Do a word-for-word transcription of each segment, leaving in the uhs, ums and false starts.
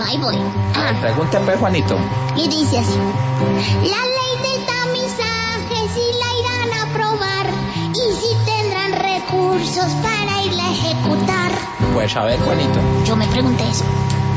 Ahí voy. Ah. Pregunta pues, Juanito. Y dice así. La ley del tamizaje, si la irán a aprobar y si tendrán recursos para irla a ejecutar. Pues a ver, Juanito. Yo me pregunté eso.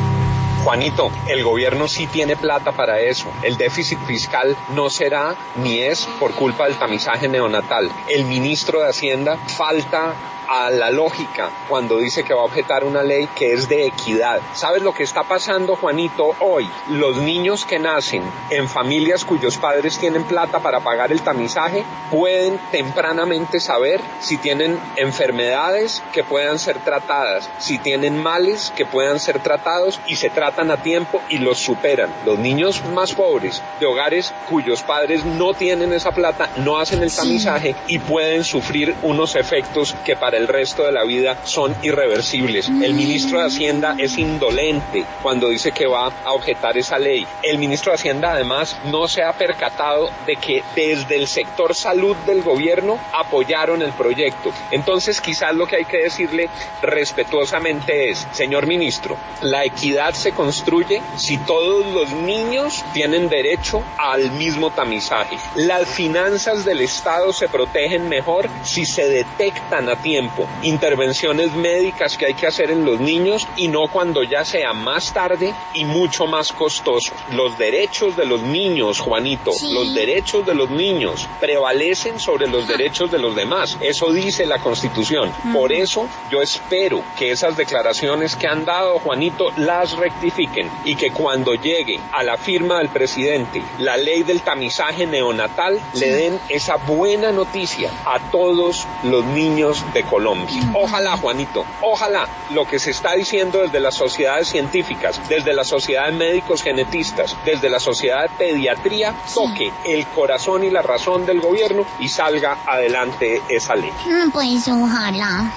Juanito, el gobierno sí tiene plata para eso. El déficit fiscal no será ni es por culpa del tamizaje neonatal. El ministro de Hacienda falta a la lógica cuando dice que va a objetar una ley que es de equidad. ¿Sabes lo que está pasando, Juanito, hoy? Los niños que nacen en familias cuyos padres tienen plata para pagar el tamizaje pueden tempranamente saber si tienen enfermedades que puedan ser tratadas, si tienen males que puedan ser tratados y se tratan a tiempo y los superan. Los niños más pobres de hogares cuyos padres no tienen esa plata no hacen el tamizaje sí. y pueden sufrir unos efectos que para el resto de la vida son irreversibles. El ministro de Hacienda es indolente cuando dice que va a objetar esa ley. El ministro de Hacienda además no se ha percatado de que desde el sector salud del gobierno apoyaron el proyecto. Entonces quizás lo que hay que decirle respetuosamente es, señor ministro, la equidad se construye si todos los niños tienen derecho al mismo tamizaje. Las finanzas del Estado se protegen mejor si se detectan a tiempo intervenciones médicas que hay que hacer en los niños y no cuando ya sea más tarde y mucho más costoso. Los derechos de los niños, Juanito, sí. los derechos de los niños prevalecen sobre los derechos de los demás. Eso dice la Constitución. Mm. Por eso yo espero que esas declaraciones que han dado, Juanito, las rectifiquen y que cuando llegue a la firma del presidente la ley del tamizaje neonatal sí. le den esa buena noticia a todos los niños de Colombia. Ojalá, Juanito, ojalá lo que se está diciendo desde las sociedades científicas, desde la sociedad de médicos genetistas, desde la sociedad de pediatría, toque el corazón y la razón del gobierno y salga adelante esa ley. Pues ojalá.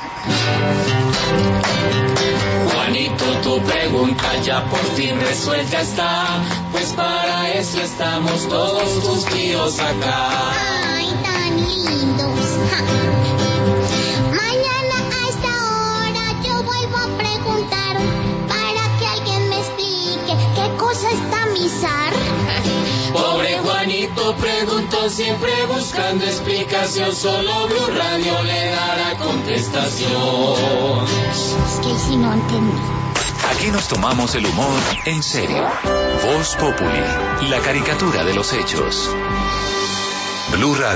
Juanito, tu pregunta ya por fin resuelta está, pues para eso estamos todos tus tíos acá. Ay, tan lindos. Ja. Mañana a esta hora yo vuelvo a preguntar para que alguien me explique qué cosa es tamizar. Pobre Juanito preguntó siempre buscando explicación, solo Blue Radio le dará contestación. Es que si no entendí. Aquí nos tomamos el humor en serio. Voz Populi, la caricatura de los hechos. Blue Radio.